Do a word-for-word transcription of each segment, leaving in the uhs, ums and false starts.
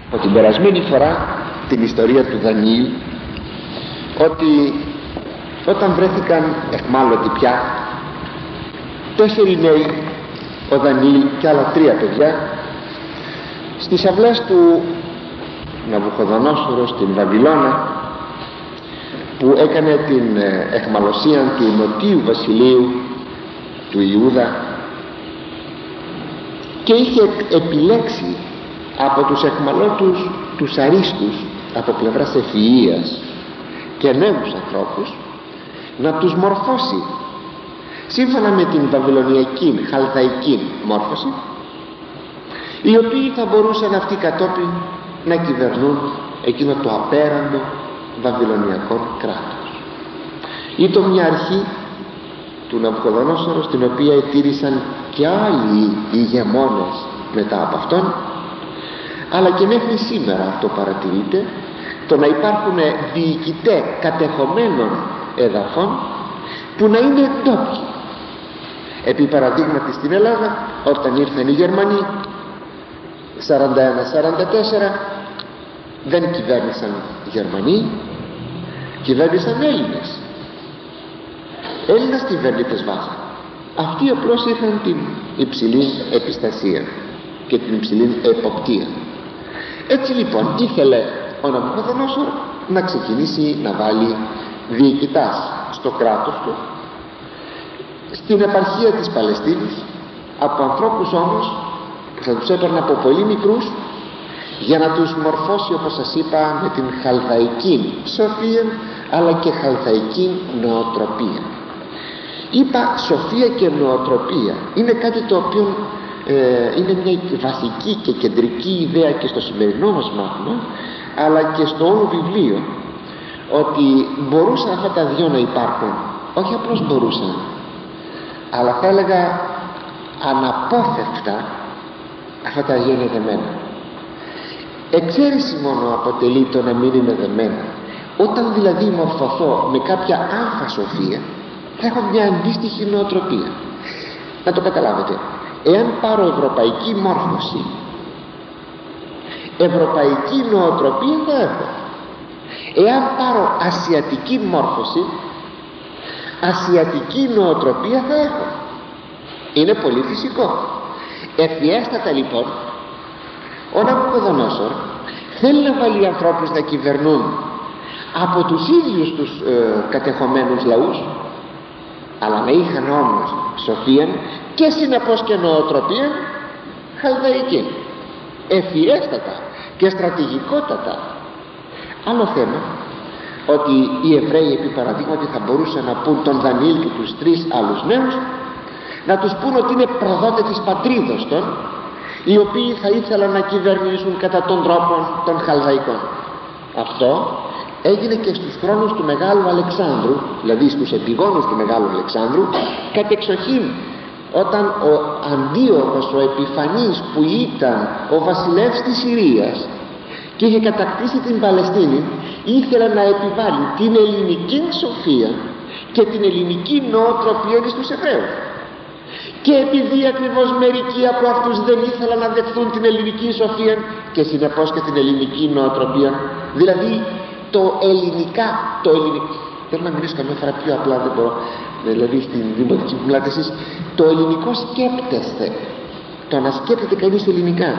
από την περασμένη φορά την ιστορία του Δανιήλ, ότι όταν βρέθηκαν εχμάλωτοι πια τέσσερι νέοι, ο Δανιήλ και άλλα τρία παιδιά, στις αυλές του Ναβουχοδονόσορο στην Βαβυλώνα, που έκανε την εχμαλωσία του νοτίου βασιλείου του Ιούδα και είχε επιλέξει από τους εχμαλώτους τους αρίστους από πλευράς ευφυΐας και νέους ανθρώπους να τους μορφώσει σύμφωνα με την βαβυλωνιακή χαλδαϊκή μόρφωση, οι οποίοι θα μπορούσαν αυτοί κατόπιν να κυβερνούν εκείνο το απέραντο βαβυλωνιακό κράτος. Ήταν μια αρχή του Ναβουχοδονόσορο, στην οποία ετήρησαν και άλλοι ηγεμόνες μετά από αυτόν, αλλά και μέχρι σήμερα αυτό παρατηρείται, το να υπάρχουν διοικητές κατεχομένων εδαφών που να είναι ντόπιοι. Επί παραδείγματι στην Ελλάδα, όταν ήρθαν οι Γερμανοί σαράντα ένα σαράντα τέσσερα, δεν κυβέρνησαν Γερμανοί, κυβέρνησαν Έλληνες. Έλληνες κυβερνήτες βάζαν. Αυτοί απλώς είχαν την υψηλή επιστασία και την υψηλή εποπτεία. Έτσι λοιπόν ήθελε ο Ναβουχοδονόσορ να ξεκινήσει να βάλει διοικητάς στο κράτος του, στην επαρχία της Παλαιστίνης, από ανθρώπους όμως που θα τους έπαιρνε από πολύ μικρούς, για να τους μορφώσει, όπως σας είπα, με την χαλδαϊκή σοφία αλλά και χαλδαϊκή νοοτροπία. Είπα σοφία και νοοτροπία, είναι κάτι το οποίο ε, είναι μια βασική και κεντρική ιδέα και στο σημερινό μας μάθημα, αλλά και στο όλο βιβλίο, ότι μπορούσαν αυτά τα δυο να υπάρχουν. Όχι απλώς μπορούσαν, αλλά θα έλεγα αναπόφευκτα αυτά τα δυο είναι δεμένα. Εξαίρεση μόνο αποτελεί το να μην είναι δεμένα. Όταν δηλαδή μορφωθώ με κάποια άμφα σοφία, θα έχω μια αντίστοιχη νοοτροπία. Να το καταλάβετε, εάν πάρω ευρωπαϊκή μόρφωση, ευρωπαϊκή νοοτροπία θα έχω. Εάν πάρω ασιατική μόρφωση, ασιατική νοοτροπία θα έχω. Είναι πολύ φυσικό. Ευφιέστατα λοιπόν ο Ναβουχοδονόσορ θέλει να βάλει ανθρώπους να κυβερνούν από τους ίδιους τους ε, κατεχομένους λαούς, αλλά να είχαν όμως σοφία και συνεπώς και νοοτροπία χαλδαϊκή, ευφιέστατα και στρατηγικότατα. Άλλο θέμα, ότι οι Εβραίοι επί παραδείγματι θα μπορούσαν να πούν τον Δανιήλ και τους τρεις άλλους νέους, να τους πούν ότι είναι προδότες της πατρίδος των, οι οποίοι θα ήθελαν να κυβερνήσουν κατά τον τρόπο των Χαλδαϊκών. Αυτό έγινε και στους χρόνους του Μεγάλου Αλεξάνδρου, δηλαδή στους επιγόνους του Μεγάλου Αλεξάνδρου, κατεξοχήν όταν ο Αντίοχος, ο Επιφανής, που ήταν ο βασιλεύς της Συρίας και είχε κατακτήσει την Παλαιστίνη, ήθελε να επιβάλλει την ελληνική σοφία και την ελληνική νοοτροπία στους Εβραίους. Και επειδή ακριβώς μερικοί από αυτούς δεν ήθελαν να δεχθούν την ελληνική σοφία και συνεπώς και την ελληνική νοοτροπία, δηλαδή το ελληνικά, το ελληνικό, θέλω να μιλήσω καμιά φορά πιο απλά, δεν μπορώ, δηλαδή στην δημοτική που μιλάτε εσείς, το ελληνικό σκέπτεστε, το να σκέπτεται κανείς ελληνικά.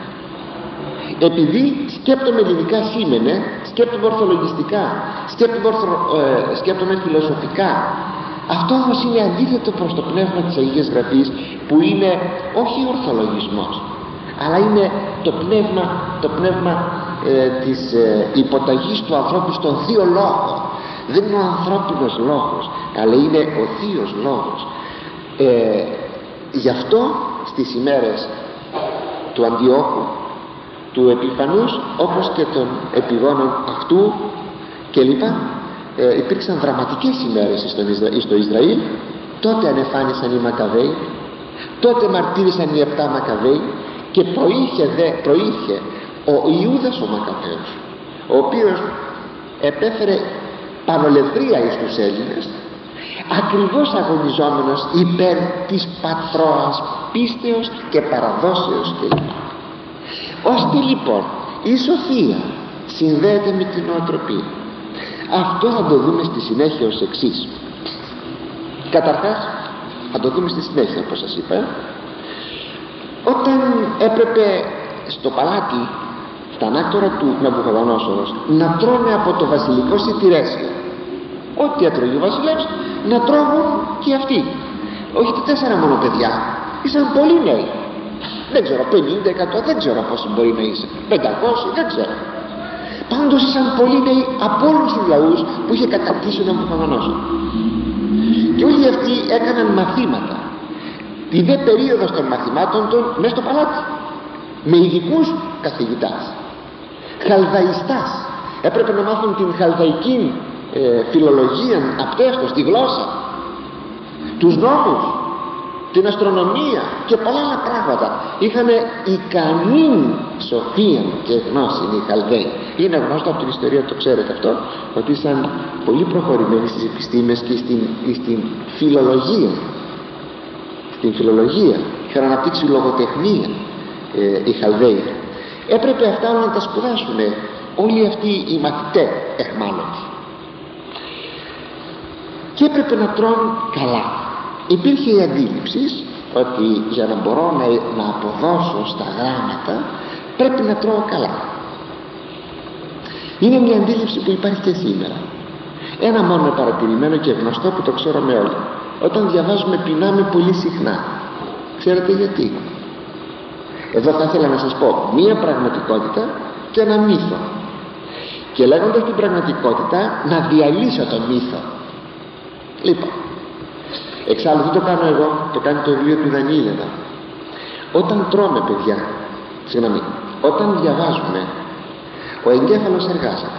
Επειδή σκέπτομαι ελληνικά σήμαινε, σκέπτομαι ορθολογιστικά, σκέπτομαι, ορθο, ε, σκέπτομαι φιλοσοφικά. Αυτό όμως είναι αντίθετο προς το πνεύμα της Αγίας Γραφής, που είναι όχι ορθολογισμός, αλλά είναι το πνεύμα, το πνεύμα ε, της ε, υποταγής του ανθρώπου στον θείο λόγο. Δεν είναι ο ανθρώπινος λόγος, αλλά είναι ο θείος λόγος. Ε, γι' αυτό στις ημέρες του Αντιόχου, του Επιφανούς, όπως και των επιγόνων αυτού κλπ, ε, υπήρξαν δραματικές ημέρες στο Ισραήλ. Τότε ανεφάνισαν οι Μακαβαίοι, τότε μαρτύρησαν οι επτά Μακαβαίοι και προείχε, δε, προείχε ο Ιούδας ο Μακαβαίος, ο οποίος επέφερε πανολεθρία εις τους Έλληνες, ακριβώς αγωνιζόμενος υπέρ της πατρόας πίστεως και παραδόσεως κλπ. Ώστε λοιπόν η σοφία συνδέεται με την νοοτροπία. Αυτό θα το δούμε στη συνέχεια ως εξής. Καταρχάς θα το δούμε στη συνέχεια, όπως σας είπα. Όταν έπρεπε στο παλάτι, στα ανάκτορα του Ναβουχοδονόσορος, να τρώνε από το βασιλικό σιτηρέσιο, ό,τι έτρωγε ο βασιλεύς, να τρώγουν και αυτοί. Όχι τα τέσσερα μόνο παιδιά, ήσαν πολύ νέοι. Δεν ξέρω, πενήντα, εκατό, δεν ξέρω πόσοι μπορεί να είσαι, πεντακόσια, δεν ξέρω. Πάντως ήσαν πολύ νέοι από όλους τους λαούς που είχε κατακτήσει ο Ναβουχοδονόσορος. Και όλοι αυτοί έκαναν μαθήματα. Τη δε περίοδο των μαθημάτων των μέσα στο παλάτι, με ειδικούς καθηγητάς, χαλδαϊστάς. Έπρεπε να μάθουν την χαλδαϊκή ε, φιλολογία απτέστος, τη γλώσσα, τους νόμους, την αστρονομία και πολλά άλλα πράγματα. Είχαν ικανή σοφία και γνώση οι Χαλδαίοι. Είναι γνώστο από την ιστορία, το ξέρετε αυτό, ότι ήσαν πολύ προχωρημένοι στις επιστήμες και στην, στην φιλολογία. Στην φιλολογία είχαν αναπτύξει λογοτεχνία ε, οι Χαλδαίοι. Έπρεπε αυτά όλα να τα σπουδάσουν όλοι αυτοί οι μαθητές εχμάλωτοι. Και έπρεπε να τρώνε καλά. Υπήρχε η αντίληψη ότι για να μπορώ να, να αποδώσω στα γράμματα πρέπει να τρώω καλά. Είναι μια αντίληψη που υπάρχει και σήμερα. Ένα μόνο παρατηρημένο και γνωστό που το ξέρουμε όλοι. Όταν διαβάζουμε πεινάμε πολύ συχνά. Ξέρετε γιατί? Εδώ θα ήθελα να σας πω μία πραγματικότητα και ένα μύθο. Και λέγοντας την πραγματικότητα να διαλύσω τον μύθο. Λοιπόν, εξάλλου δεν το κάνω εγώ, το κάνει το βιβλίο του Δανιήλ εδώ. Όταν τρώμε, παιδιά, συγγνώμη, όταν διαβάζουμε, ο εγκέφαλος εργάζεται.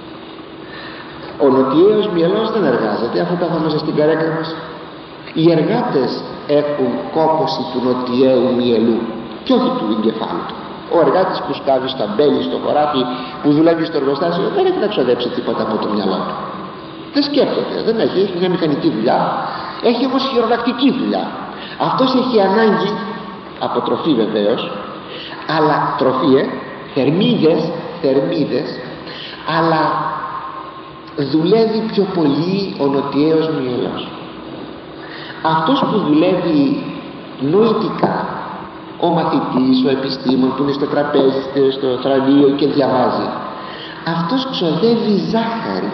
Ο νοτιαίος μυελός δεν εργάζεται, αφού καθόμαστε στην καρέκλα μας. Οι εργάτες έχουν κόπωση του νοτιαίου μυελού και όχι του εγκεφάλου του. Ο εργάτης που σκάβει στα μπέλη, στο χωράφι, που δουλεύει στο εργοστάσιο, δεν έχει να ξοδέψει τίποτα από το μυαλό του. Δεν σκέφτεται, δεν έχει, έχει μια μηχανική δουλειά, έχει όμως χειρονακτική δουλειά. Αυτός έχει ανάγκη από τροφή βεβαίως, αλλά τροφή, ε, θερμίδες, θερμίδες, αλλά δουλεύει πιο πολύ ο νοτιαίος μυελός. Αυτός που δουλεύει νοητικά, ο μαθητής, ο επιστήμον που είναι στο τραπέζι, στο θρανείο και διαβάζει, αυτός ξοδεύει ζάχαρη.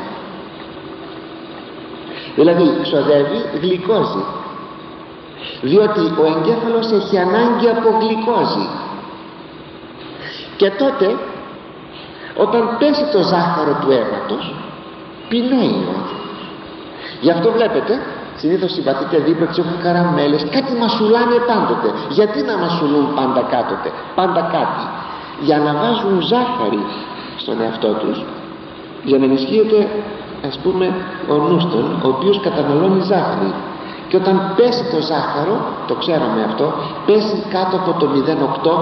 Δηλαδή ξοδεύει γλυκόζη, διότι ο εγκέφαλος έχει ανάγκη από γλυκόζη. Και τότε όταν πέσει το ζάχαρο του αίματος, πεινάει ο άνθρωπος. Γι' αυτό βλέπετε συνήθως συμπαθείτε δίπλα τους έχουν καραμέλες, κάτι μασουλάνε πάντοτε. Γιατί να μασουλούν πάντα κάτωτε, πάντα κάτι? Για να βάζουν ζάχαρη στον εαυτό τους, για να ενισχύεται, ας πούμε, ο νους των, ο οποίος καταναλώνει ζάχαρη. Και όταν πέσει το ζάχαρο, το ξέραμε αυτό, πέσει κάτω από το μηδέν κόμμα οκτώ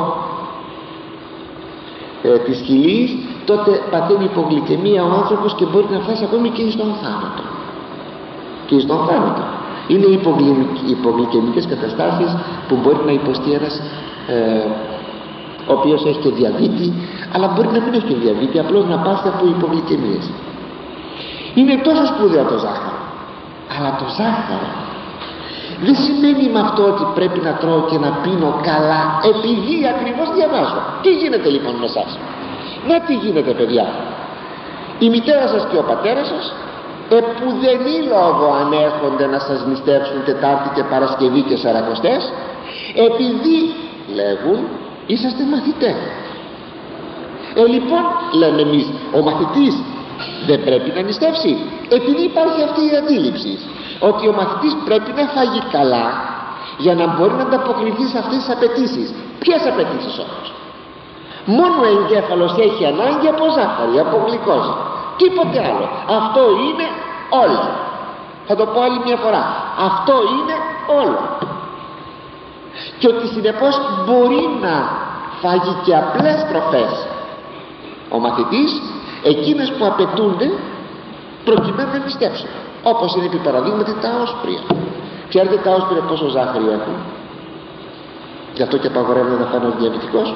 ε, της χιλής, τότε παθαίνει υπογλυκαιμία ο άνθρωπος και μπορεί να φτάσει ακόμη και στον θάνατο. Και στον θάνατο. Είναι οι υπογλυκαιμικές καταστάσεις που μπορεί να υποστεί ένας ε, ο οποίος έχει και διαβήτη, αλλά μπορεί να μην έχει και διαβήτη, απλώς να πάθει από υπογλυκαιμίες. Είναι τόσο σπουδαίο το ζάχαρο, αλλά το ζάχαρο δεν σημαίνει με αυτό ότι πρέπει να τρώω και να πίνω καλά επειδή ακριβώς διαβάζω. Τι γίνεται λοιπόν με εσάς? Να τι γίνεται, παιδιά? Η μητέρα σας και ο πατέρας σας επουδενή λόγο αν έρχονται να σας νηστεύσουν Τετάρτη και Παρασκευή και Σαρακοστές, επειδή λέγουν είσαστε μαθητές. Ε λοιπόν λέμε εμείς, ο μαθητής δεν πρέπει να νηστεύσει, επειδή υπάρχει αυτή η αντίληψη ότι ο μαθητής πρέπει να φάγει καλά για να μπορεί να ανταποκριθεί σε αυτές τις απαιτήσεις. Ποιες απαιτήσεις όμως? Μόνο ο εγκέφαλος έχει ανάγκη από ζάχαρη, από γλυκόζη, τίποτε άλλο. Αυτό είναι όλο. Θα το πω άλλη μια φορά, αυτό είναι όλο. Και ότι συνεπώς μπορεί να φάγει και απλές τροφές ο μαθητής, εκείνες που απαιτούνται προκειμένου να νηστεύσουν, όπως είναι επί παραδείγματι τα όσπρια. Ξέρετε τα όσπρια πόσο ζάχαρη έχουν? Γι' αυτό και απαγορεύεται να φάνε ο διαβητικός.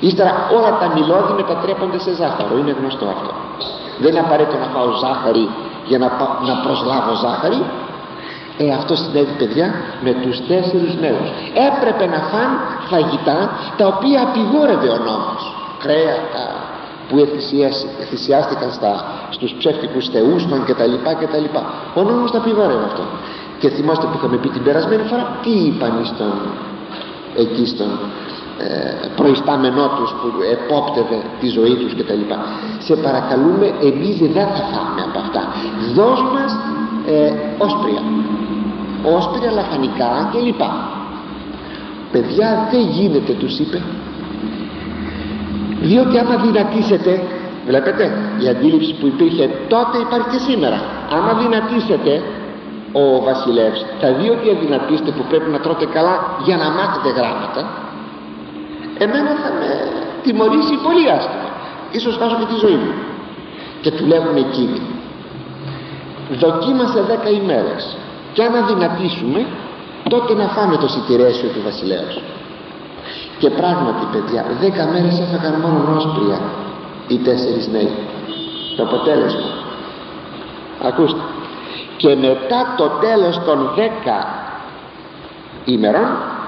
Ύστερα όλα τα μυλώδη μετατρέπονται σε ζάχαρο, είναι γνωστό αυτό. Δεν είναι απαραίτητο να φάω ζάχαρη για να, να προσλάβω ζάχαρη. Ε, αυτό συνέβη, παιδιά, με τους τέσσερις νέους. Έπρεπε να φαν φαγητά τα οποία απειγόρευε ο νόμος, κρέατα που θυσιάστηκαν στα, στους ψεύτικους θεούς των κτλ, κτλ. Ο νόμος τα απειγόρευε αυτό. Και θυμάστε που είχαμε πει την περασμένη φορά, τι είπαν στον, εκεί στον ε, προϊστάμενό τους που επόπτευε τη ζωή τους κτλ. Σε παρακαλούμε, εμείς δεν θα φάμε από αυτά, δώσ' μας ε, όσπρια όσπρια, λαχανικά κλπ. Παιδιά, δεν γίνεται, τους είπε, διότι άμα δυνατήσετε, βλέπετε η αντίληψη που υπήρχε τότε υπάρχει και σήμερα, άμα δυνατήσετε, ο βασιλεύς θα δει ότι αδυνατήστε που πρέπει να τρώτε καλά για να μάθετε γράμματα, εμένα θα με τιμωρήσει πολύ άσχημα, ίσως χάσω και τη ζωή μου. Και του λέγουν εκείνοι, δοκίμασε δέκα ημέρες και αν αδυνατήσουμε τότε να φάμε το σιτηρέσιο του βασιλέως. Και πράγματι, παιδιά, δέκα μέρες έφαγαν μόνο όσπρια οι τέσσερις νέοι. Το αποτέλεσμα, ακούστε, και μετά το τέλος των δέκα ημερών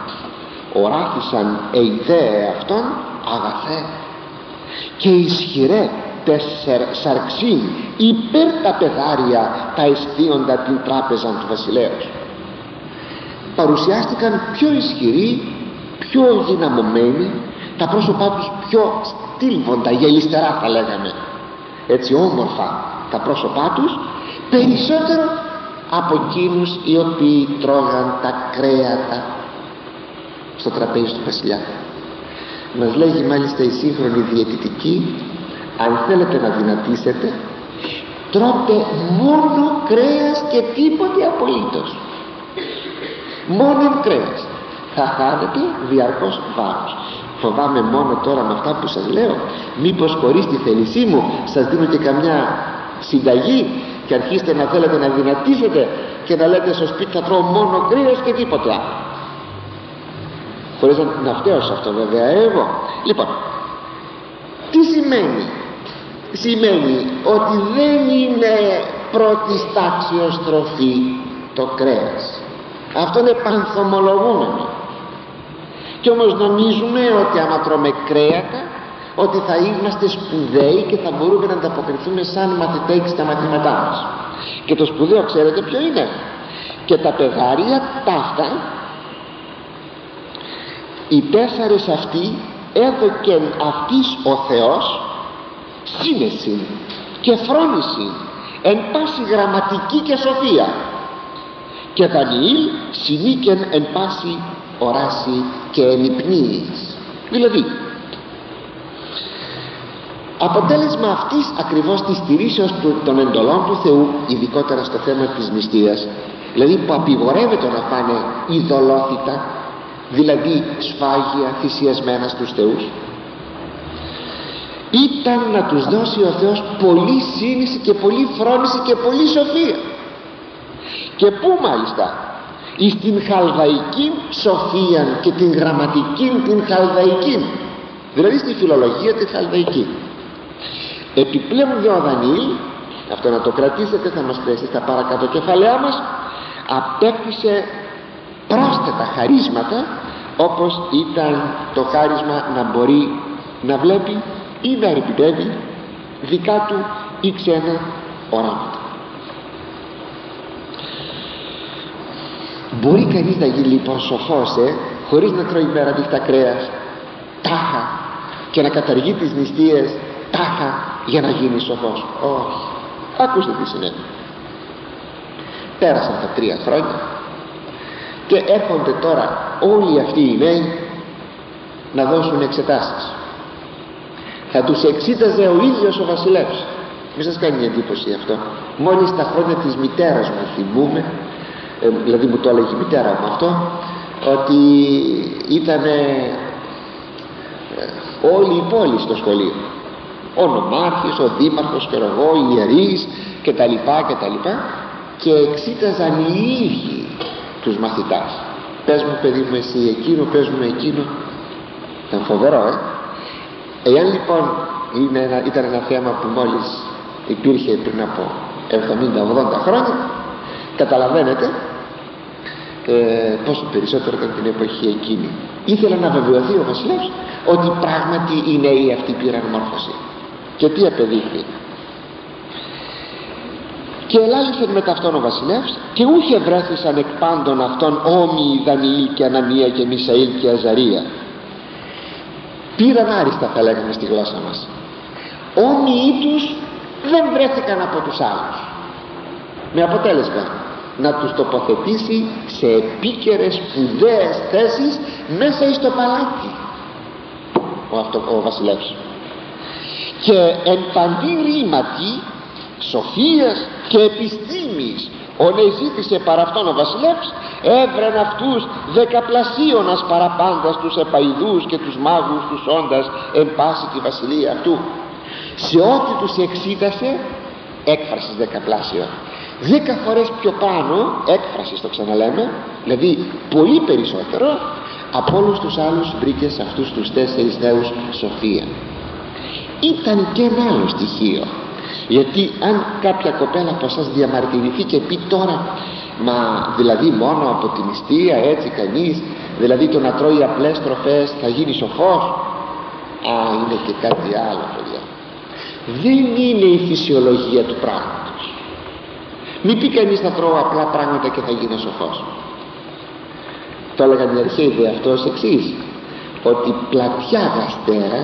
οράθησαν ειδαίε αυτών αγαθέ και ισχυρέ τέσσερ σαρξήν υπέρ τα πεδάρια τα αισθίοντα την τράπεζα του βασιλέως. Παρουσιάστηκαν πιο ισχυροί, πιο δυναμωμένοι, τα πρόσωπά τους πιο στήλβοντα, γελιστερά θα λέγαμε, έτσι όμορφα τα πρόσωπά τους, περισσότερο από εκείνους οι οποίοι τρώγαν τα κρέατα στο τραπέζι του βασιλιά. Μας λέγει μάλιστα η σύγχρονη διαιτητική, αν θέλετε να δυνατήσετε, τρώτε μόνο κρέας και τίποτε απολύτως, μόνο κρέας, θα χάνετε διαρκώς βάρος. Φοβάμαι μόνο τώρα με αυτά που σας λέω, μήπως χωρίς τη θέλησή μου σας δίνω και καμιά συνταγή και αρχίστε να θέλετε να δυνατήσετε και να λέτε στο σπίτι θα τρώω μόνο κρέας και τίποτε άλλο, χωρίς να φταίω σε αυτό βέβαια εγώ. Λοιπόν, τι σημαίνει? Σημαίνει ότι δεν είναι πρώτης τάξεως τροφή το κρέας, αυτό είναι πανθομολογούμενο. Κι όμως νομίζουμε ότι άμα τρώμε κρέατα ότι θα είμαστε σπουδαίοι και θα μπορούμε να ανταποκριθούμε σαν μαθηταίοι στα μαθήματά μας. Και το σπουδαίο ξέρετε ποιο είναι? Και τα πεδάρια ταύτα, οι τέσσερις αυτοί έδωκεν αυτής ο Θεός σύνεση και φρόνηση εν πάση γραμματική και σοφία, και Δανιήλ συνήκεν εν πάση οράση και εν υπνίης. Δηλαδή αποτέλεσμα αυτής ακριβώς της στηρίσεως των εντολών του Θεού, ειδικότερα στο θέμα της νηστείας, δηλαδή που απειγορεύεται να φάνε ειδωλόθητα, δηλαδή σφάγια θυσιασμένα στους θεούς, ήταν να τους δώσει ο Θεός πολύ σύνηση και πολύ φρόνηση και πολύ σοφία. Και πού μάλιστα? εις την χαλδαϊκή σοφία και την γραμματική την χαλδαϊκή, δηλαδή στη φιλολογία τη χαλδαϊκή. Επιπλέον δε ο Δανιήλ, αυτό να το κρατήσετε, θα μας πέσει στα παρακάτω κεφαλαία μας, απέκτησε πρόσθετα χαρίσματα, όπως ήταν το χάρισμα να μπορεί να βλέπει ή να ερμηνεύει δικά του ή ξένα οράματα. Μπορεί κανείς να γίνει λοιπόν σοφός ε, χωρίς να τρώει μέρα νύχτα κρέας τάχα και να καταργεί τις νηστείες τάχα για να γίνει σοφός? Όχι. Ακούστε τι συνέβη. Πέρασαν τα τρία χρόνια και έρχονται τώρα όλοι αυτοί οι νέοι να δώσουν εξετάσεις. Θα τους εξήταζε ο ίδιος ο βασιλεύς. Μη σας κάνει εντύπωση αυτό? Μόλις τα χρόνια της μητέρας μου θυμούμε, ε, δηλαδή μου το έλεγε η μητέρα μου αυτό, ότι ήταν ε, όλη η πόλη στο σχολείο, ο νομάρχης, ο δήμαρχος και εγώ, οι ιερείς και τα λοιπά και τα λοιπά, και εξήταζαν οι ίδιοι τους μαθητάς. Πες μου παιδί μου εσύ εκείνο, πες μου εκείνο. Ήταν φοβερό, ε Εάν λοιπόν είναι ένα, ήταν ένα θέμα που μόλις υπήρχε πριν από εβδομήντα ογδόντα χρόνια, καταλαβαίνετε ε, πόσο περισσότερο ήταν την εποχή εκείνη. Ήθελε να βεβαιωθεί ο βασιλεύς ότι πράγματι οι νέοι αυτοί πήραν μόρφωση. Και τι απεδείχθη? Και ελάλησεν μετά αυτόν ο βασιλεύς, και ούχε βρέθησαν εκ πάντων αυτών όμοιοι Δανιήλ και Ανανία και Μισαήλ και Αζαρία. Πήραν άριστα, θα λέγαμε στη γλώσσα μας. Όμοιοι τους δεν βρέθηκαν από τους άλλους, με αποτέλεσμα να τους τοποθετήσει σε επίκαιρες σπουδαίες θέσεις μέσα εις το παλάτι ο, αυτό, ο βασιλεύς. Και εν παντή ρήματι σοφίας και επιστήμης ον εζήτησε παρά αυτόν ο βασιλεύς, έβρεν αυτούς δεκαπλασίωνας παραπάντα τους επαϊδούς και τους μάγους τους όντας εν πάση τη βασιλεία αυτού. Σε ό,τι τους εξήτασε, έκφρασης δεκαπλάσιο, δέκα φορές πιο πάνω, έκφρασης το ξαναλέμε, δηλαδή πολύ περισσότερο από όλους τους άλλους βρήκε σε αυτούς τους τέσσερις νέους σοφία. Ήταν και ένα άλλο στοιχείο, γιατί αν κάποια κοπέλα από εσάς διαμαρτυρηθεί και πει τώρα, μα δηλαδή μόνο από την νηστεία έτσι κανείς, δηλαδή το να τρώει απλές τροφές θα γίνει σοφός? Α, είναι και κάτι άλλο, παιδιά. Δεν είναι η φυσιολογία του πράγματος. Μην πει κανείς θα τρώω απλά πράγματα και θα γίνω σοφός. Το έλεγαν οι αρχαίοι δε αυτό ως εξής, ότι πλατιά γαστέρα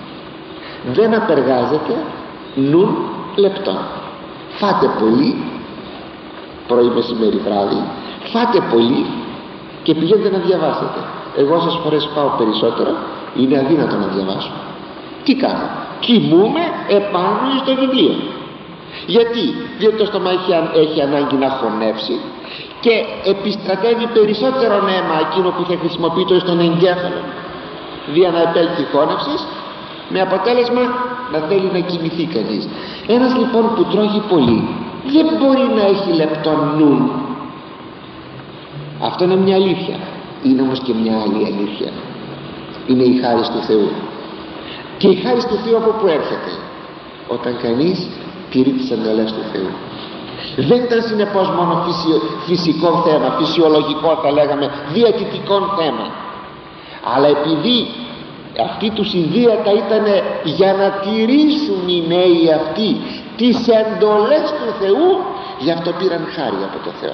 δεν απεργάζεται νουν λεπτών. Φάτε πολύ, πρωί, μεσημέρι, βράδυ, φάτε πολύ και πηγαίνετε να διαβάσετε. Εγώ όσες φορές πάω περισσότερο, είναι αδύνατο να διαβάσω. Τι κάνω? Κοιμούμαι επάνω στο βιβλίο. Γιατί? Διότι το στόμα έχει, έχει ανάγκη να χωνεύσει και επιστρατεύει περισσότερο αίμα εκείνο που θα χρησιμοποιείται στον εγκέφαλο, δια να επέλθει χώνευσης, με αποτέλεσμα να θέλει να κοιμηθεί κανείς. Ένας λοιπόν που τρώγει πολύ δεν μπορεί να έχει λεπτό νου. Αυτό είναι μια αλήθεια. Είναι όμως και μια άλλη αλήθεια. Είναι η χάρις του Θεού. Και η χάρις του Θεού από που έρχεται? Όταν κανείς τηρεί τις εντολές του Θεού. Δεν ήταν συνεπώς μόνο φυσιο, φυσικό θέμα, φυσιολογικό θα λέγαμε, διαιτητικό θέμα, αλλά επειδή αυτή του συνδύατα ήταν για να τηρήσουν οι νέοι αυτοί τις εντολές του Θεού, γι' αυτό πήραν χάρη από το Θεό,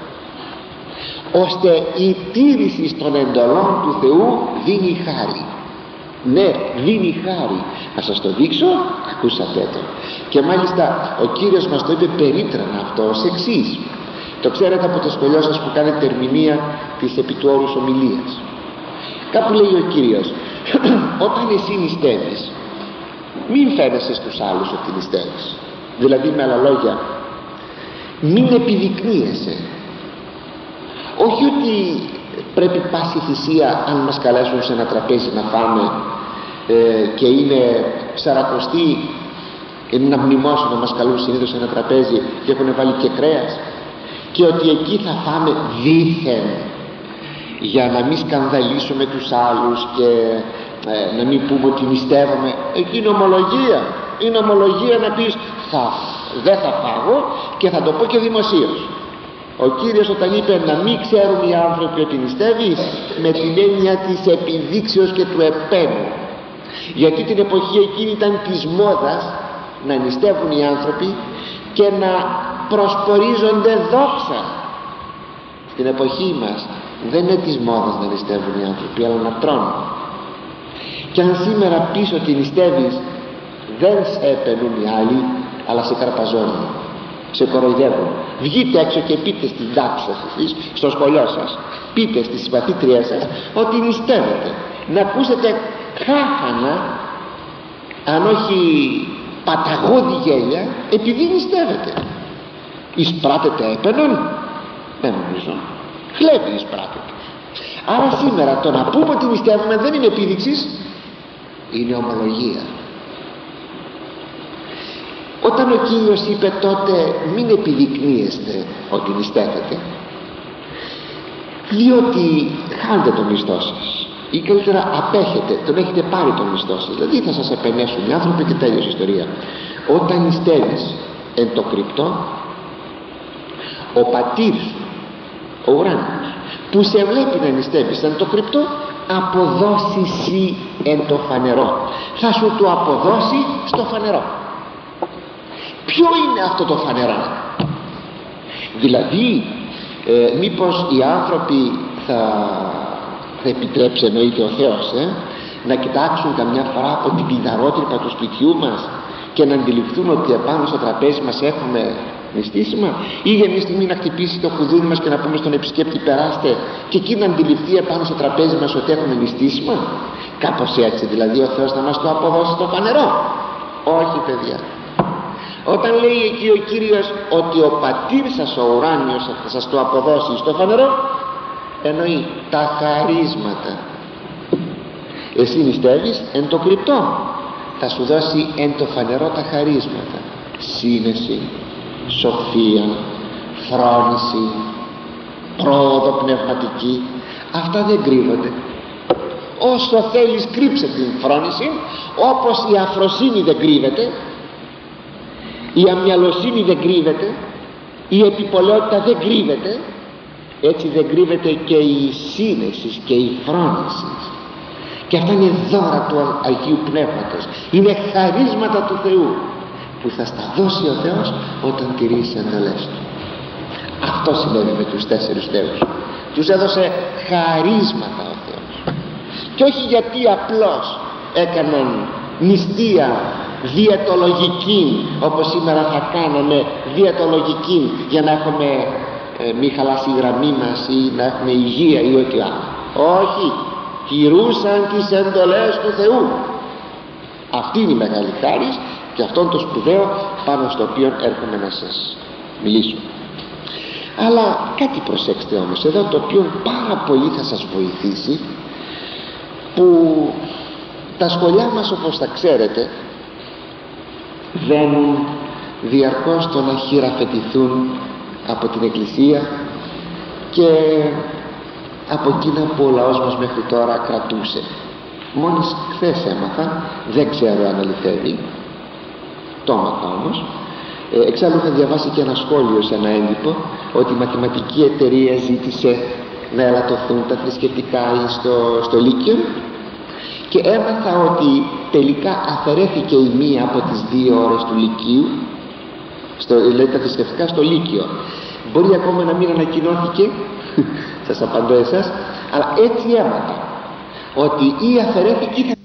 ώστε η τήρηση των εντολών του Θεού δίνει χάρη. Ναι, δίνει χάρη. Να σας το δείξω, ακούσατε το. Και μάλιστα ο Κύριος μας το είπε περίτρανα αυτό ως εξής. Το ξέρετε από το σχολείο σας που κάνετε ερμηνεία της επί του όρους ομιλίας. Κάπου λέει ο Κύριος, όταν εσύ νηστεύεις, μην φαίνεσαι στους άλλους ότι νηστεύεις. Δηλαδή με άλλα λόγια, μην επιδεικνύεσαι. Όχι ότι πρέπει πάση θυσία, αν μας καλέσουν σε ένα τραπέζι να φάμε ε, και είναι σαρακοστή, είναι ένα μνημόσυνο να μας καλούν συνήθως σε ένα τραπέζι και έχουν βάλει και κρέας, και ότι εκεί θα φάμε δήθεν για να μην σκανδαλίσουμε τους άλλους και ε, να μην πούμε ότι νηστεύουμε. Εκεί είναι ομολογία. Είναι ομολογία να πεις θα, δεν θα φάγω και θα το πω και δημοσίως. Ο Κύριος όταν είπε να μην ξέρουν οι άνθρωποι ότι νηστεύει, με την έννοια της επιδείξεως και του επένου, γιατί την εποχή εκείνη ήταν της μόδας να νηστεύουν οι άνθρωποι και να προσπορίζονται δόξα. Στην εποχή μας δεν είναι της μόδας να νηστεύουν οι άνθρωποι, αλλά να τρώνε. Και αν σήμερα πεις ότι νηστεύεις, δεν σε επενούν οι άλλοι, αλλά σε καρπαζώνουν, σε κοροϊδεύουν. Βγείτε έξω και πείτε στην τάξη σας, στο σχολείο σας, πείτε στη συμπαθήτριά σας ότι νηστεύετε, να ακούσετε χάχανα, αν όχι παταγώδη γέλια, επειδή νηστεύετε. Εισπράτετε έπαινον? Δεν νομίζω. Χλέβει εισπράτετε. Άρα σήμερα το να πούμε ότι νηστεύουμε δεν είναι επίδειξη, είναι ομολογία. Όταν ο Κύριος είπε τότε μην επιδεικνύεστε ότι νηστεύετε, διότι χάνετε το μισθό σας, ή καλύτερα απέχετε, τον έχετε πάρει τον μισθό σας, δηλαδή θα σας επενέσουν οι άνθρωποι και τέλειος η ιστορία. Όταν νηστεύεις εν το κρυπτό, ο πατήρ σου, ο ουράνιος, που σε βλέπει να νηστεύεις εν το κρυπτό, αποδώσει σύ εν το φανερό, θα σου το αποδώσει στο φανερό. Ποιο είναι αυτό το φανερό? Δηλαδή ε, μήπως οι άνθρωποι θα, θα επιτρέψει, εννοείται ο Θεός, ε, να κοιτάξουν καμιά φορά από την κλειδαρότρυπα του σπιτιού μας και να αντιληφθούν ότι επάνω στο τραπέζι μας έχουμε νηστίσιμα, ή για μια στιγμή να χτυπήσει το κουδούνι μας και να πούμε στον επισκέπτη περάστε και εκεί να αντιληφθεί επάνω στο τραπέζι μας ότι έχουμε νηστίσιμα? Κάπως έτσι δηλαδή ο Θεός θα μας το αποδώσει στο φανερό? Όχι, παιδιά. Όταν λέει εκεί ο Κύριος ότι ο πατήρ σας ο ουράνιος θα σας το αποδώσει στο φανερό, εννοεί τα χαρίσματα. Εσύ νηστεύεις εν το κρυπτό, θα σου δώσει εν το φανερό τα χαρίσματα. Σύνεση, σοφία, φρόνηση, πρόοδο πνευματική. Αυτά δεν κρύβονται. Όσο θέλεις κρύψε την φρόνηση, όπως η αφροσύνη δεν κρύβεται, η αμυαλοσύνη δεν κρύβεται, η επιπολαιότητα δεν κρύβεται, έτσι δεν κρύβεται και η σύνεση και η φρόνηση. Και αυτά είναι δώρα του Αγίου Πνεύματος, είναι χαρίσματα του Θεού που θα στα δώσει ο Θεός όταν τηρήσει εντολές του. Αυτό συνέβη με τους τέσσερις Θεούς. Τους έδωσε χαρίσματα ο Θεός, και όχι γιατί απλώς έκαναν νηστεία διαιτολογική, όπως σήμερα θα κάνουμε διαιτολογική για να έχουμε ε, μη χαλάσει η γραμμή μας ή να έχουμε υγεία ή ό,τι άλλο. Όχι, τηρούσαν τις εντολές του Θεού. Αυτή είναι η μεγάλη χάρις και αυτό είναι το σπουδαίο πάνω στο οποίο έρχομαι να σας μιλήσω. Αλλά κάτι προσέξτε όμως εδώ, το οποίο πάρα πολύ θα σας βοηθήσει, που τα σχολιά μας, όπως θα ξέρετε, βαίνουν διαρκώς στο να χειραφετηθούν από την Εκκλησία και από εκείνα που ο λαός μας μέχρι τώρα κρατούσε. Μόλις χθες έμαθα, δεν ξέρω αν αληθεύει, το έμαθα όμως, ε, εξάλλου είχα διαβάσει και ένα σχόλιο σε ένα έντυπο ότι η μαθηματική εταιρεία ζήτησε να ελαττωθούν τα θρησκευτικά στο, στο Λύκειο, και έμαθα ότι τελικά αφαιρέθηκε η μία από τις δύο ώρες του Λυκείου, στο, δηλαδή τα θρησκευτικά στο Λύκειο. Μπορεί ακόμα να μην ανακοινώθηκε, σας απαντώ εσάς, αλλά έτσι έμαθα ότι ή αφαιρέθηκε ή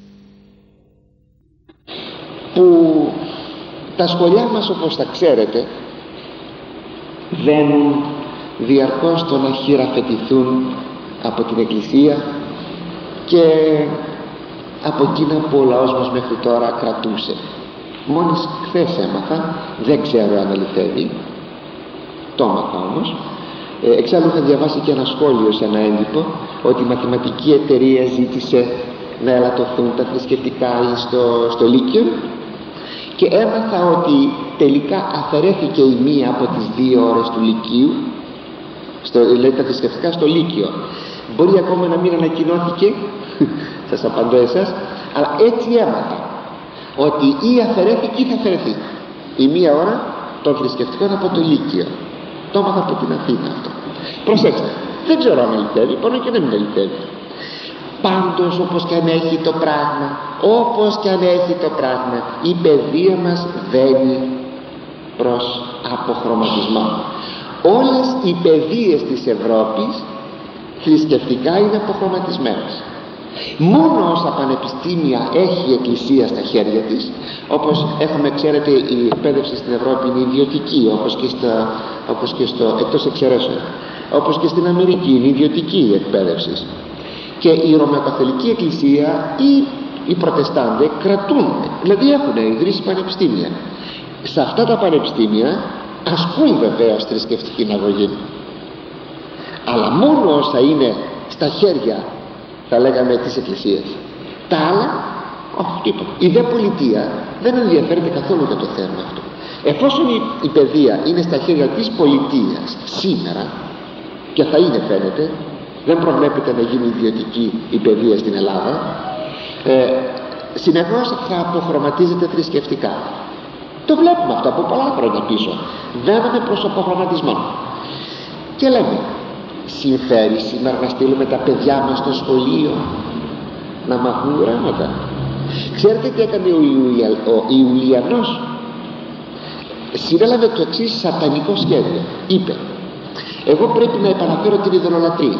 που τα σχολιά μας, όπως θα ξέρετε, βαίνουν διαρκώς στο να χειραφετηθούν από την Εκκλησία και από εκείνα που ο λαός μας μέχρι τώρα κρατούσε. Μόλις χθες έμαθα, δεν ξέρω αν αληθεύει, το έμαθα όμως, ε, εξάλλου είχα διαβάσει και ένα σχόλιο σε ένα έντυπο ότι η μαθηματική εταιρεία ζήτησε να ελαττωθούν τα θρησκευτικά στο, στο Λύκειο, και έμαθα ότι τελικά αφαιρέθηκε η μία από τις δύο ώρες του Λυκείου, στο, δηλαδή τα θρησκευτικά στο Λύκειο. Μπορεί ακόμα να μην ανακοινώθηκε, σας απαντώ εσάς, αλλά έτσι έμαθα ότι ή αφαιρέθηκε ή θα αφαιρεθεί η μία ώρα των θρησκευτικών από το Λύκειο. Το έμαθα από την Αθήνα αυτό. Προσέξτε, δεν ξέρω αν αληθεύει, μπορεί και να μην αληθεύει. Πάντως, όπως και αν έχει το πράγμα, όπως και αν έχει το πράγμα, η παιδεία μας βαίνει προς αποχρωματισμό. Όλες οι παιδείες της Ευρώπης θρησκευτικά είναι αποχρωματισμένες. Μόνο όσα πανεπιστήμια έχει η Εκκλησία στα χέρια της, όπως έχουμε, ξέρετε, η εκπαίδευση στην Ευρώπη είναι ιδιωτική, όπως και, στα, όπως και στο, εκτός εξαιρέσεων, όπως και στην Αμερική είναι ιδιωτική η εκπαίδευση, και η Ρωμαιοκαθολική Εκκλησία ή οι Προτεστάντες κρατούν, δηλαδή έχουν ιδρύσει πανεπιστήμια. Σε αυτά τα πανεπιστήμια ασκούν βεβαίως θρησκευτική αγωγή, αλλά μόνο όσα είναι στα χέρια, θα λέγαμε, της Εκκλησίας. Τα άλλα, όχι τίποτα. Η δε πολιτεία δεν ενδιαφέρεται καθόλου για το θέμα αυτό. Εφόσον η, η παιδεία είναι στα χέρια της πολιτείας σήμερα, και θα είναι, φαίνεται, Δεν προβλέπεται να γίνει ιδιωτική η παιδεία στην Ελλάδα. ε, Συνεχώς θα αποχρωματίζεται θρησκευτικά. Το βλέπουμε αυτό από πολλά χρόνια πίσω. Βαίνουμε προς αποχρωματισμό. Και λέμε, συμφέρει σήμερα να στείλουμε τα παιδιά μας στο σχολείο να μάθουν γράμματα? Ξέρετε τι έκανε ο, Ιουλια, ο Ιουλιανός? Συνέλαβε το εξής σατανικό σχέδιο. Είπε, εγώ πρέπει να επαναφέρω την ειδωλολατρία.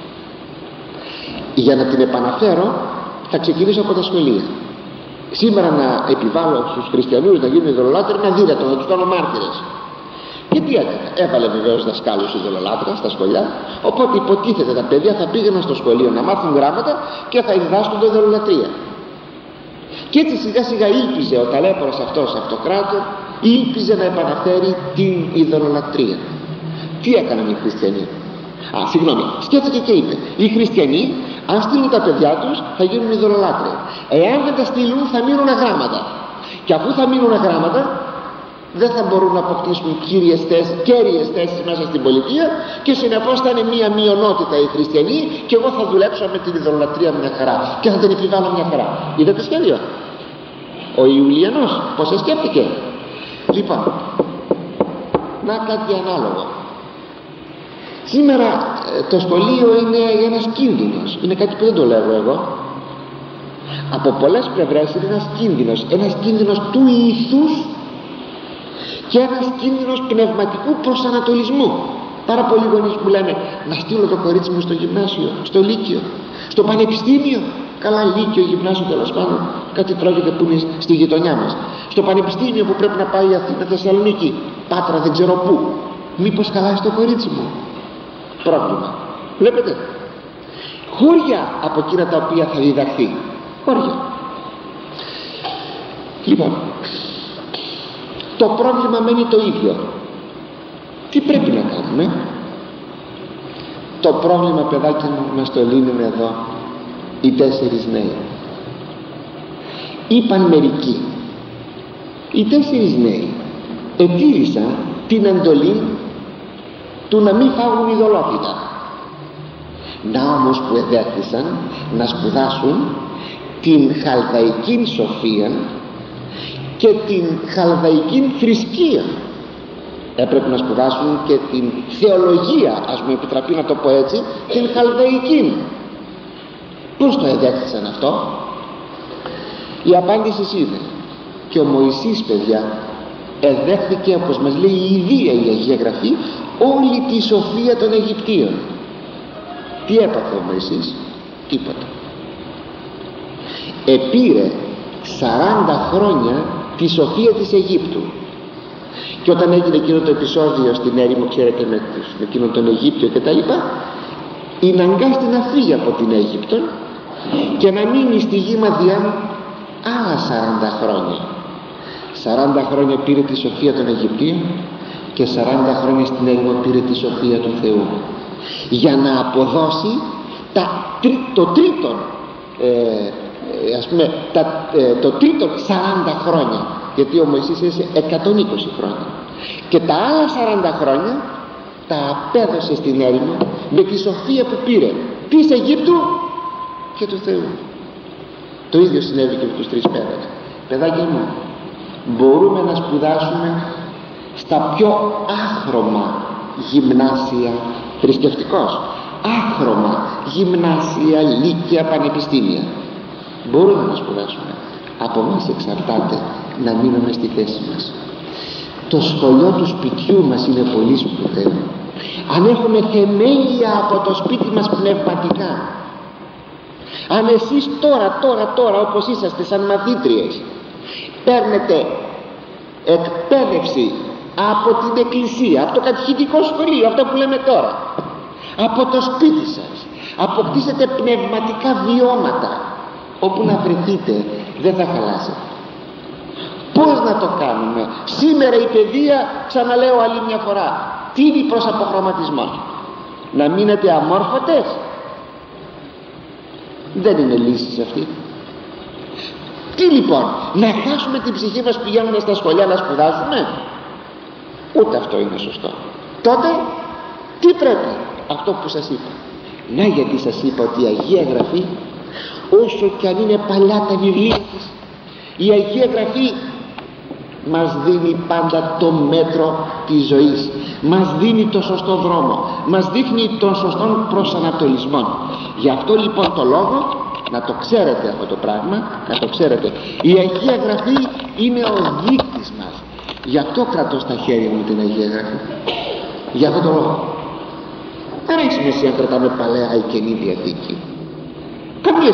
Για να την επαναφέρω θα ξεκινήσω από τα σχολεία. Σήμερα να επιβάλλω στους χριστιανούς να γίνουν ειδωλολάτρες είναι αδύνατο, να τους κάνω μάρτυρες. Και τι έκανε? Έβαλε βεβαίως δασκάλους ειδωλολάτρες στα σχολεία. Οπότε υποτίθεται τα παιδιά θα πήγαιναν στο σχολείο να μάθουν γράμματα και θα διδάσκονται ειδωλολατρία. Και έτσι σιγά σιγά ήλπιζε ο ταλέπορος αυτός αυτοκράτορ, ήλπιζε να επαναφέρει την ειδωλολατρία. Τι έκαναν οι χριστιανοί? Α, συγγνώμη, σκέφτηκε και είπε, οι χριστιανοί αν στείλουν τα παιδιά τους θα γίνουν ειδωλολάτρες. Εάν δεν τα στείλουν θα μείνουν γράμματα. Και αφού θα μείνουν γράμματα, δεν θα μπορούν να αποκτήσουν κύριες θέσεις, κέρυες θέσεις μέσα στην πολιτεία και συνεπώς θα είναι μία μειονότητα οι χριστιανοί και εγώ θα δουλέψω με την ειδωλολατρία μια χαρά και θα την επιβάλλω μια χαρά. Είδατε σχέδιο? Ο Ιουλιανός πως σκέφτηκε? Λοιπόν, να κάτι ανάλογο. Σήμερα το σχολείο είναι ένας κίνδυνος. Είναι κάτι που δεν το λέω εγώ. Από πολλές πλευρές είναι ένας κίνδυνος. Ένας κίνδυνος του ήθους και ένας κίνδυνος πνευματικού προσανατολισμού. Πάρα πολλοί γονείς που λένε να στείλω το κορίτσι μου στο γυμνάσιο, στο λύκειο, στο πανεπιστήμιο. Καλά, λύκειο, γυμνάσιο, τέλος πάντων, κάτι πρόκειται που είναι στη γειτονιά μας. Στο πανεπιστήμιο που πρέπει να πάει η Αθήνα, Θεσσαλονίκη, Πάτρα, δεν ξέρω πού. Μήπως χαλάσει το κορίτσι μου? Πρόβλημα. Βλέπετε, χώρια από εκείνα τα οποία θα διδαχθεί. Χώρια. Λοιπόν, το πρόβλημα μένει το ίδιο. Τι πρέπει να κάνουμε? Το πρόβλημα, παιδάκι μου, μας το λύνουν εδώ οι τέσσερις νέοι. Είπαν μερικοί, οι τέσσερις νέοι ετήρησαν την εντολή του να μην φάγουν ειδωλόφυτα. Να όμως που εδέχθησαν να σπουδάσουν την χαλδαϊκή σοφία και την χαλδαϊκή θρησκεία. Έπρεπε να σπουδάσουν και την θεολογία, ας μου επιτραπεί να το πω έτσι, την χαλδαϊκή. Πώς το εδέχθησαν αυτό? Η απάντηση είναι, και ο Μωυσής, παιδιά, εδέχθηκε, όπως μας λέει η ίδια η Αγία Γραφή, όλη τη σοφία των Αιγυπτίων. Τι έπαθε ο Μωυσής? Τίποτα. Επήρε σαράντα χρόνια τη σοφία της Αιγύπτου. Και όταν έγινε εκείνο το επεισόδιο στην έρημο, ξέρετε, με, με εκείνον τον Αιγύπτιο και τα λοιπά, είναι αναγκάστη να φύγει από την Αίγυπτο και να μείνει στη γη Μαδιάν άλλα σαράντα χρόνια. σαράντα χρόνια πήρε τη σοφία των Αιγυπτίων και σαράντα χρόνια στην έρημο πήρε τη σοφία του Θεού, για να αποδώσει τα, το τρίτον ε, ας πούμε τα, ε, το τρίτον σαράντα χρόνια, γιατί ο Μωυσής έζησε εκατόν είκοσι χρόνια, και τα άλλα σαράντα χρόνια τα απέδωσε στην έρημο με τη σοφία που πήρε της Αιγύπτου και του Θεού. Το ίδιο συνέβη και με τους τρεις πέδες. Παιδάκια μου, μπορούμε να σπουδάσουμε στα πιο άχρωμα γυμνάσια, θρησκευτικός, άχρωμα γυμνάσια, λύκεια, πανεπιστήμια. Μπορούμε να σπουδάσουμε. Από μας εξαρτάται να μείνουμε στη θέση μας. Το σχολείο του σπιτιού μας είναι πολύ σπουδαίο. Αν έχουμε θεμέλια από το σπίτι μας πνευματικά, αν εσείς τώρα, τώρα, τώρα όπως είσαστε σαν μαθήτριες παίρνετε εκπαίδευση από την εκκλησία, από το κατηχητικό σχολείο, αυτό που λέμε τώρα, από το σπίτι σας, αποκτήσετε πνευματικά βιώματα, όπου να βρεθείτε δεν θα χαλάσετε. Πώς να το κάνουμε? Σήμερα η παιδεία, ξαναλέω άλλη μια φορά, τίνει προς αποχρωματισμό. Να μείνετε αμόρφωτες? Δεν είναι λύση αυτή. Τι λοιπόν, να χάσουμε την ψυχή μας πηγαίνοντας στα σχολεία να σπουδάσουμε? Ούτε αυτό είναι σωστό. Τότε τι πρέπει? Αυτό που σας είπα, Να γιατί σας είπα ότι η Αγία Γραφή, όσο κι αν είναι παλιά τα βιβλία της, η Αγία Γραφή μας δίνει πάντα το μέτρο της ζωής, μας δίνει το σωστό δρόμο, μας δείχνει τον σωστό προσανατολισμό. Γι' αυτό λοιπόν το λόγο, να το ξέρετε αυτό το πράγμα, να το ξέρετε, η Αγία Γραφή είναι ο δείκτης μας. Γι' αυτό κρατώ στα χέρια μου την Αγία Γραφή, γι' αυτό το λόγο. Δεν έχει σημασία αν κρατάμε παλαιά ή Καινή Διαθήκη, καμία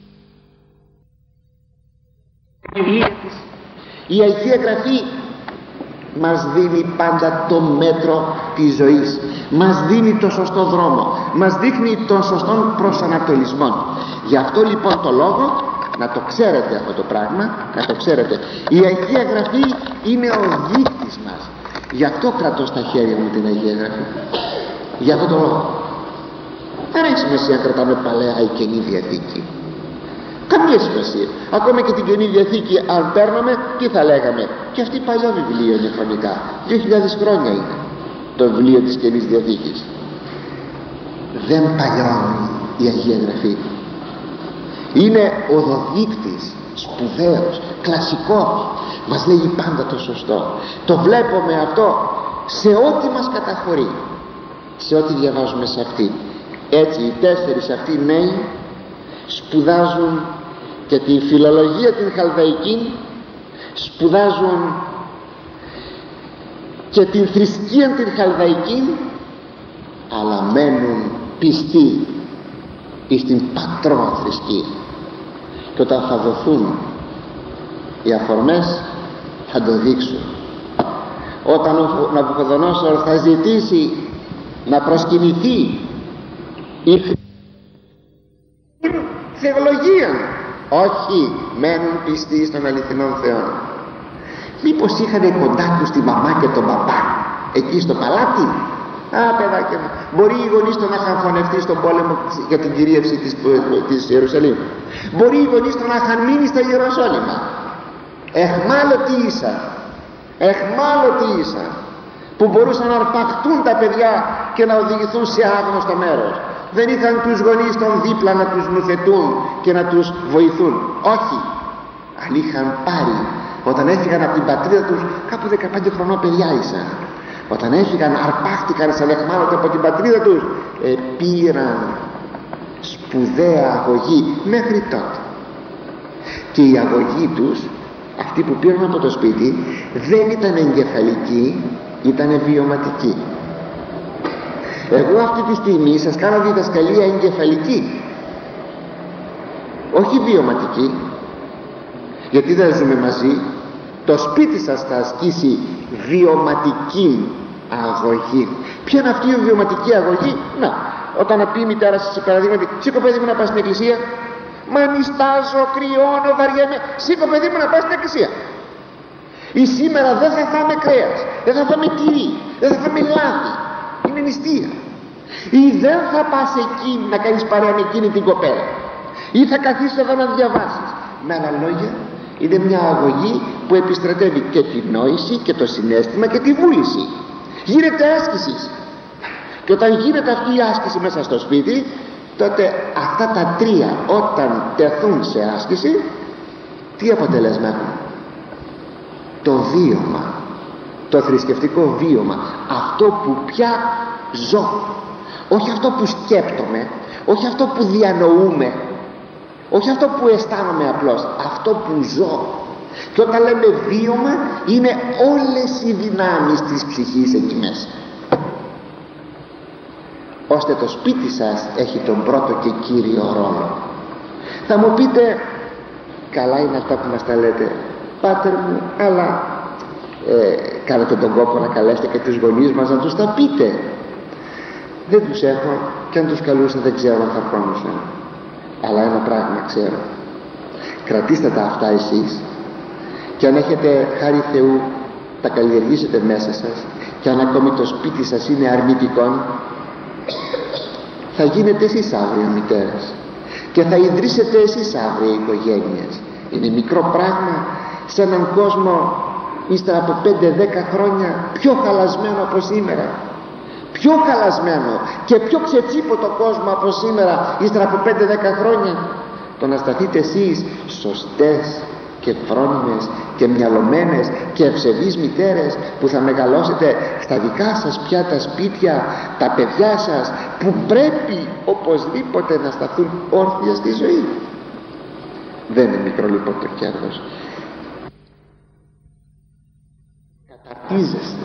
σημασία. Η Αγία Γραφή μας δίνει πάντα το μέτρο της ζωής, μας δίνει το σωστό δρόμο, μας δείχνει τον σωστό προσανατολισμό. Γι' αυτό λοιπόν το λόγο, να το ξέρετε αυτό το πράγμα, να το ξέρετε, η Αγία Γραφή είναι ο δείκτης μας. Γι' αυτό κρατώ στα χέρια μου την Αγία Γραφή, γι' αυτό το λόγο. Δεν έχει σημασία αν κρατάμε παλαιά ή Καινή Διαθήκη, καμία σημασία. Ακόμα και την Καινή Διαθήκη αν παίρναμε, τι θα λέγαμε? Και αυτή παλιό βιβλίο είναι χρονικά, δύο χιλιάδες χρόνια είναι το βιβλίο της Καινής Διαθήκης. Δεν παλιώνει η Αγία Γραφή. Είναι οδοδείκτης, σπουδαίος, κλασικός, μας λέει πάντα το σωστό. Το βλέπουμε αυτό σε ό,τι μας καταχωρεί, σε ό,τι διαβάζουμε σε αυτή. Έτσι οι τέσσερις αυτοί νέοι σπουδάζουν και τη φιλολογία την χαλδαϊκή, σπουδάζουν και την θρησκεία την χαλδαϊκή, αλλά μένουν πιστοί εις την πατρόα θρησκεία. Και όταν θα δοθούν οι αφορμές θα το δείξουν. Όταν ο Ναβουχοδονόσορ θα ζητήσει να προσκυνηθεί η θεολογία, όχι, μένουν πιστοί στον αληθινόν Θεό. Μήπως είχαν κοντά τους τη μαμά και τον παπά εκεί στο παλάτι? Α, παιδάκια μου, μπορεί οι γονείς του να είχαν φωνευτεί στον πόλεμο για την κυρίευση της, της Ιερουσαλήμ. Μπορεί οι γονείς του να είχαν μείνει στα Ιεροσόλυμα. Εχμάλωτοι ήσαν, εχμάλωτοι ήσαν, που μπορούσαν να αρπαχτούν τα παιδιά και να οδηγηθούν σε άγνωστο μέρος. Δεν είχαν τους γονείς των δίπλα να τους νουθετούν και να τους βοηθούν. Όχι, αλλά είχαν πάρει, όταν έφυγαν από την πατρίδα τους, κάπου δεκαπέντε χρονών παιδιά ήσαν. Όταν έφυγαν, αρπάχτηκαν σαν εχμάλωτοι από την πατρίδα τους, ε, πήραν σπουδαία αγωγή μέχρι τότε. Και η αγωγή τους, αυτή που πήραν από το σπίτι, δεν ήταν εγκεφαλική, ήταν βιωματική. Εγώ αυτή τη στιγμή σας κάνω διδασκαλία εγκεφαλική, όχι βιωματική, γιατί δεν ζούμε μαζί. Το σπίτι σας θα ασκήσει βιωματική αγωγή. Ποια είναι αυτή η βιωματική αγωγή? Να, όταν να πει η μητέρα σας παραδείγματι, σήκω παιδί μου να πας στην εκκλησία. Μα νηστάζω, κρυώνω, βαριέμαι. Σήκω παιδί μου να πας στην εκκλησία. Ή σήμερα δεν θα φάμε κρέας, δεν θα φάμε τυρί, δεν θα φάμε λάδι, είναι νηστεία. Ή δεν θα πας εκεί να κάνεις παρέα με εκείνη την κοπέλα, ή θα καθίσεις εδώ να διαβάσεις. Με άλλα λόγια, είναι μια αγωγή που επιστρατεύει και τη νόηση και το συναίσθημα και τη βούληση. Γίνεται άσκηση. Και όταν γίνεται αυτή η άσκηση μέσα στο σπίτι, τότε αυτά τα τρία όταν τεθούν σε άσκηση, τι αποτέλεσμα έχουν? Το βίωμα, το θρησκευτικό βίωμα, αυτό που πια ζω, όχι αυτό που σκέπτομαι, όχι αυτό που διανοούμε, όχι αυτό που αισθάνομαι απλώς, αυτό που ζω. Και όταν λέμε βίωμα, είναι όλες οι δυνάμεις της ψυχής εκεί μέσα, ώστε το σπίτι σας έχει τον πρώτο και κύριο ρόλο. Θα μου πείτε, καλά είναι αυτά που μας τα λέτε, πάτερ μου, αλλά ε, κάνετε τον κόπο να καλέσετε και τους γονείς μας να τους τα πείτε. Δεν τους έχω, και αν τους καλούσα δεν ξέρω αν θα ερχόμασταν. Αλλά ένα πράγμα ξέρω, κρατήστε τα αυτά εσείς, και αν έχετε χάρη Θεού τα καλλιεργήσετε μέσα σας, και αν ακόμη το σπίτι σας είναι αρνητικό, θα γίνετε εσείς αύριο μητέρες και θα ιδρύσετε εσείς αύριο οικογένειες. Είναι μικρό πράγμα σε έναν κόσμο ύστερα από πέντε δέκα χρόνια πιο χαλασμένο από σήμερα, πιο χαλασμένο και πιο ξετσίποτο κόσμο από σήμερα, ύστερα από πέντε δέκα χρόνια, το να σταθείτε εσείς σωστές και φρόνιμες και μυαλωμένες και ευσεβείς μητέρες που θα μεγαλώσετε στα δικά σας πια τα σπίτια, τα παιδιά σας που πρέπει οπωσδήποτε να σταθούν όρθια στη ζωή. Δεν είναι μικρό λοιπόν το κέρδος. Καταρτίζεστε.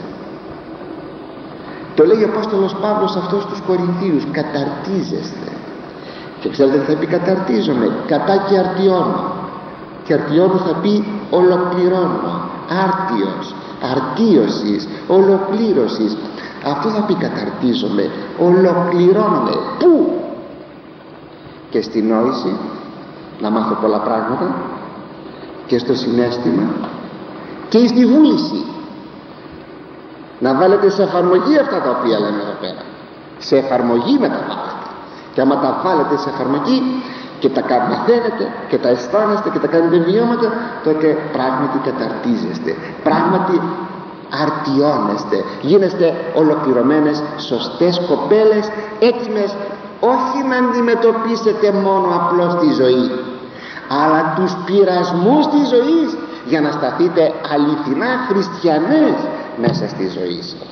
Το λέει ο Απόστολος Παύλος αυτός στους Κορινθίους, καταρτίζεστε. Και ξέρετε τι θα πει καταρτίζομαι? Κατά και αρτιώνω. Και αρτιώνω θα πει ολοκληρώνω, άρτιος, αρτίωσης, ολοκλήρωσης. Αυτό θα πει καταρτίζομαι, ολοκληρώνομαι. Πού? Και στη νόηση να μάθω πολλά πράγματα, και στο συναίσθημα και στη βούληση να βάλετε σε εφαρμογή αυτά τα οποία λέμε εδώ πέρα. Σε εφαρμογή να τα βάλετε, και άμα τα βάλετε σε εφαρμογή και τα μαθαίνετε και τα αισθάνεστε και τα κάνετε βιώματα, τότε πράγματι καταρτίζεστε, πράγματι αρτιώνεστε, γίνεστε ολοκληρωμένες, σωστές κοπέλες, έτοιμες όχι να αντιμετωπίσετε μόνο απλώς τη ζωή, αλλά τους πειρασμούς της ζωής, για να σταθείτε αληθινά χριστιανές μέσα στη ζωή σας.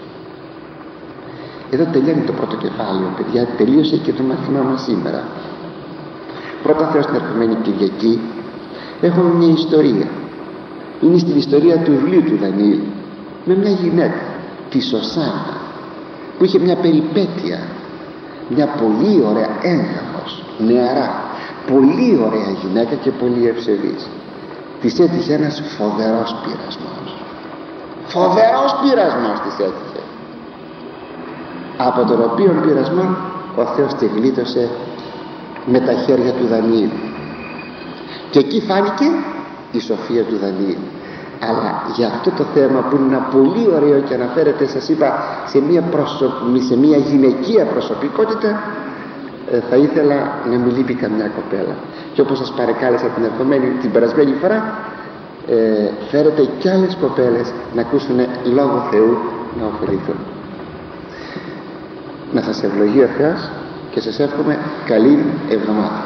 Εδώ τελειώνει το πρώτο κεφάλαιο, παιδιά, τελείωσε και το μάθημά μας σήμερα. Πρώτα Θεός, την ερχομένη Κυριακή έχουμε μια ιστορία. Είναι στην ιστορία του βιβλίου του Δανιήλ, με μια γυναίκα, τη Σωσάνα, που είχε μια περιπέτεια, μια πολύ ωραία έγγαμος, νεαρά, πολύ ωραία γυναίκα και πολύ ευσεβής. Της έτυχε ένας φοβερός πειρασμός. Φοβερός πειρασμός της έτυχε, από τον οποίο πειρασμό ο Θεός τη γλίτωσε με τα χέρια του Δανιήλ. Και εκεί φάνηκε η σοφία του Δανιήλ. Αλλά για αυτό το θέμα, που είναι ένα πολύ ωραίο και αναφέρεται, σας είπα, σε μια, προσω... σε μια γυναικεία προσωπικότητα, ε, θα ήθελα να μην λείπει καμιά κοπέλα. Και όπως σας παρεκάλεσα την ερχομένη, την περασμένη φορά, ε, φέρετε κι άλλες κοπέλες να ακούσουν λόγο Θεού, να ωφεληθούν. Να σας ευλογεί ο Θεός και σας εύχομαι καλή εβδομάδα.